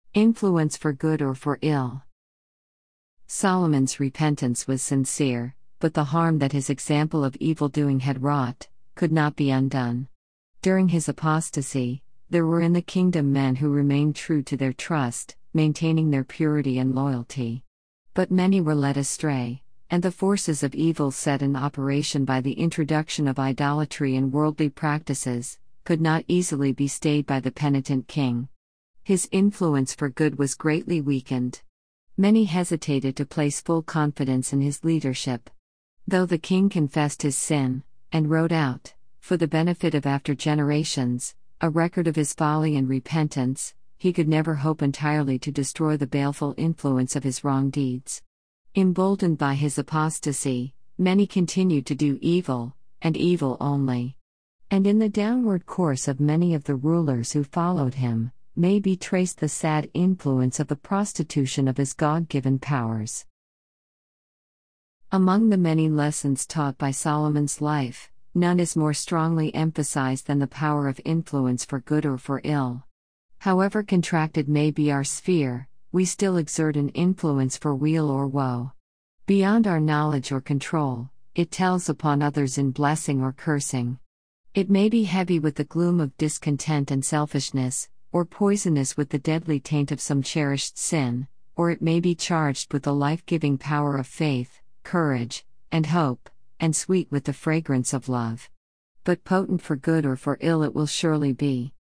Influence for good or for ill. Solomon's repentance was sincere, but the harm that his example of evil-doing had wrought could not be undone. During his apostasy, there were in the kingdom men who remained true to their trust, maintaining their purity and loyalty. But many were led astray, and the forces of evil set in operation by the introduction of idolatry and worldly practices could not easily be stayed by the penitent king. His influence for good was greatly weakened. Many hesitated to place full confidence in his leadership. Though the king confessed his sin, and wrote out, for the benefit of after generations, a record of his folly and repentance, he could never hope entirely to destroy the baleful influence of his wrong deeds. Emboldened by his apostasy, many continued to do evil, and evil only. And in the downward course of many of the rulers who followed him, may be traced the sad influence of the prostitution of his God-given powers. Among the many lessons taught by Solomon's life, none is more strongly emphasized than the power of influence for good or for ill. However contracted may be our sphere, we still exert an influence for weal or woe. Beyond our knowledge or control, it tells upon others in blessing or cursing. It may be heavy with the gloom of discontent and selfishness, or poisonous with the deadly taint of some cherished sin, or it may be charged with the life-giving power of faith, courage, and hope, and sweet with the fragrance of love. But potent for good or for ill it will surely be.